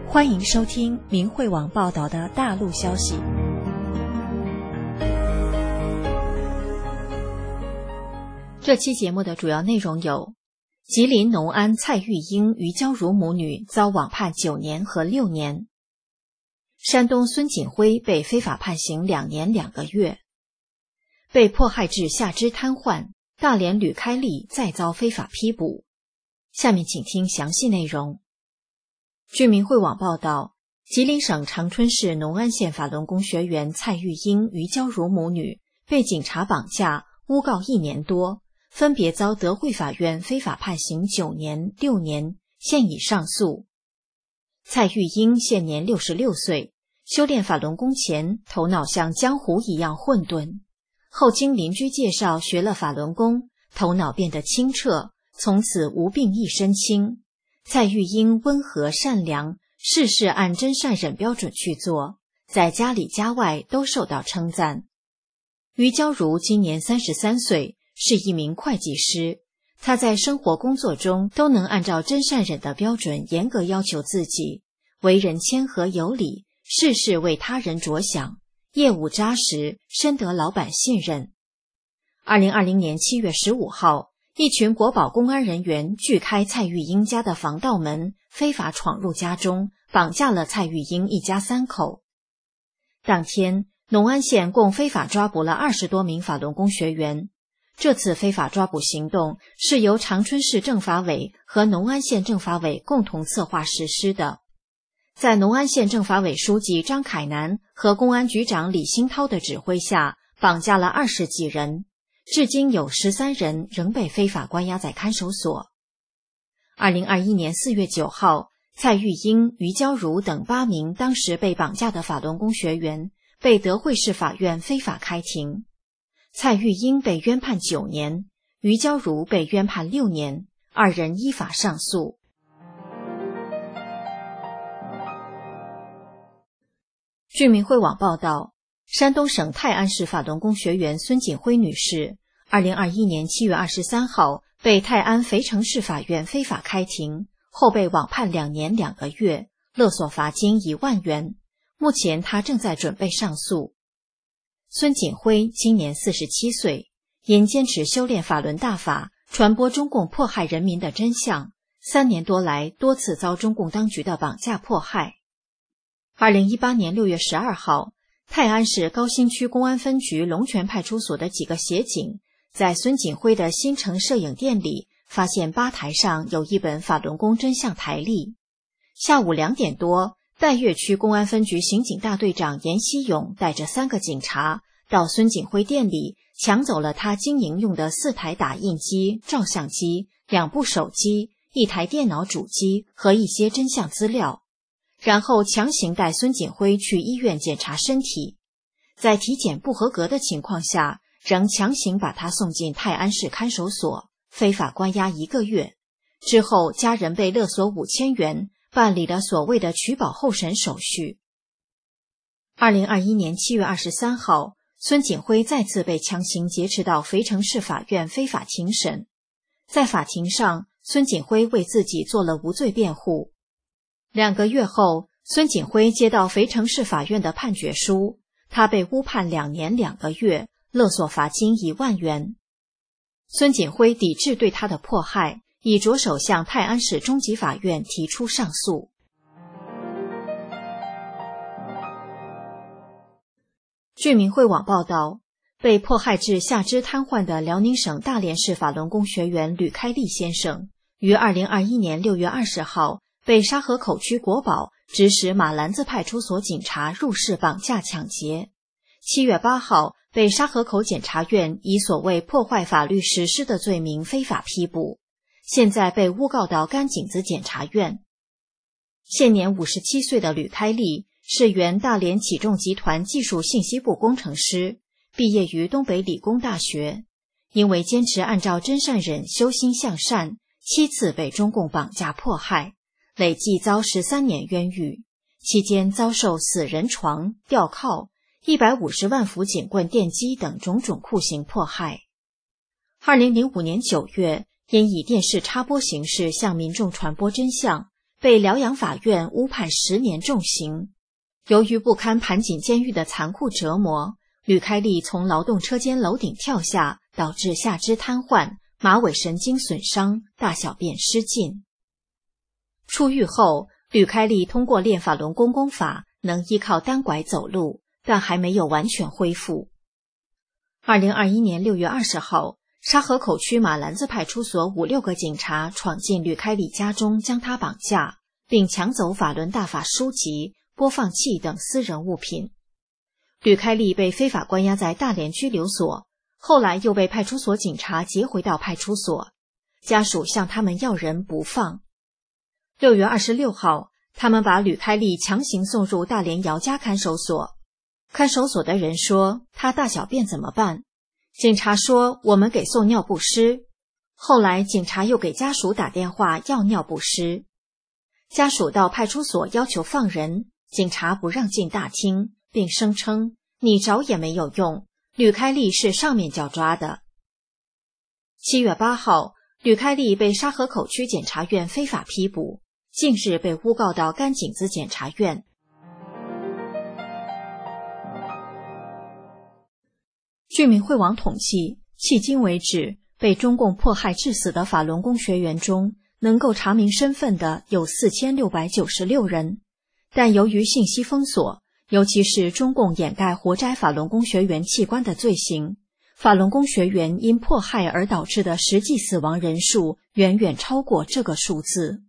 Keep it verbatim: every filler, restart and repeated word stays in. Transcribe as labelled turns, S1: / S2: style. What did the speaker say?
S1: 欢迎收听明慧网报道的大陆消息。这期节目的主要内容有：吉林农安蔡玉英、于娇如母女遭网判九年和六年；山东孙锦辉被非法判刑两年两个月；被迫害至下肢瘫痪，大连吕开利再遭非法批捕。下面请听详细内容。据明慧网报道，吉林省长春市农安县法轮功学员蔡玉英、于娇如母女被警察绑架诬告一年多，分别遭德惠法院非法判刑九年、六年，现已上诉。蔡玉英现年六十六岁，修炼法轮功前头脑像浆糊一样混沌，后经邻居介绍学了法轮功，头脑变得清澈，从此无病一身轻。蔡玉英温和善良，事事按真善忍标准去做，在家里家外都受到称赞。于娇如今年三十三岁，是一名会计师，她在生活工作中都能按照真善忍的标准严格要求自己，为人谦和有礼，事事为他人着想，业务扎实，深得老板信任。二零二零年七月十五号，一群国保公安人员锯开蔡玉英家的防盗门，非法闯入家中，绑架了蔡玉英一家三口。当天，农安县共非法抓捕了二十多名法轮功学员。这次非法抓捕行动是由长春市政法委和农安县政法委共同策划实施的。在农安县政法委书记张凯南和公安局长李新涛的指挥下，绑架了二十几人。至今有十三人仍被非法关押在看守所。二零二一年四月九号，蔡玉英、于娇如等八名当时被绑架的法轮功学员被德惠市法院非法开庭。蔡玉英被冤判九年，于娇如被冤判六年，二人依法上诉。据明慧网报道，山东省泰安市法轮功学员孙锦辉女士，二零二一年七月二十三号被泰安肥城市法院非法开庭，后被网判两年两个月，勒索罚金一万元。目前她正在准备上诉。孙锦辉今年四十七岁，因坚持修炼法轮大法，传播中共迫害人民的真相，三年多来多次遭中共当局的绑架迫害。二零一八年六月十二号，泰安市高新区公安分局龙泉派出所的几个协警在孙锦辉的新城摄影店里发现吧台上有一本法轮功真相台历。下午两点多，岱岳区公安分局刑警大队长严希勇带着三个警察到孙锦辉店里，抢走了他经营用的四台打印机、照相机、两部手机、一台电脑主机和一些真相资料，然后强行带孙锦辉去医院检查身体。在体检不合格的情况下，仍强行把他送进泰安市看守所，非法关押一个月。之后家人被勒索五千元，办理了所谓的取保候审手续。二零二一年七月二十三号，孙锦辉再次被强行劫持到肥城市法院非法庭审。在法庭上，孙锦辉为自己做了无罪辩护。两个月后，孙锦辉接到肥城市法院的判决书，他被诬判两年两个月，勒索罚金一万元。孙锦辉抵制对他的迫害，已着手向泰安市中级法院提出上诉。据明慧网报道，被迫害至下肢瘫痪的辽宁省大连市法轮功学员吕开利先生，于二零二一年六月二十号被沙河口区国保指使马兰子派出所警察入室绑架抢劫。七月八号被沙河口检察院以所谓破坏法律实施的罪名非法批捕，现在被诬告到甘井子检察院。现年五十七岁的吕开利是原大连启众集团技术信息部工程师，毕业于东北理工大学。因为坚持按照真善忍修心向善，七次被中共绑架迫害，累计遭十三年冤狱，期间遭受死人床、吊铐、一百五十万伏警棍电击等种种酷刑迫害。二零零五年九月，因以电视插播形式向民众传播真相， 被辽阳法院误判十年重刑。由于不堪盘锦监狱的残酷折磨，吕开利从劳动车间楼顶跳下，导致下肢瘫痪、马尾神经损伤、大小便失禁。出狱后，吕开利通过练法轮功功法，能依靠单拐走路，但还没有完全恢复。二零二一年六月二十号，沙河口区马兰子派出所五六个警察闯进吕开利家中，将他绑架，并抢走法轮大法书籍、播放器等私人物品。吕开利被非法关押在大连拘留所，后来又被派出所警察劫回到派出所，家属向他们要人不放。六月二十六号，他们把吕开利强行送入大连姚家看守所。看守所的人说，他大小便怎么办？警察说，我们给送尿不湿。后来警察又给家属打电话要尿不湿。家属到派出所要求放人，警察不让进大厅，并声称你找也没有用，吕开利是上面叫抓的。七月八号，吕开利被沙河口区检察院非法批捕，近日被诬告到甘井子检察院。居民会网统计，迄今为止，被中共迫害致死的法轮功学员中，能够查明身份的有四千六百九十六人，但由于信息封锁，尤其是中共掩盖活摘法轮功学员器官的罪行，法轮功学员因迫害而导致的实际死亡人数远远超过这个数字。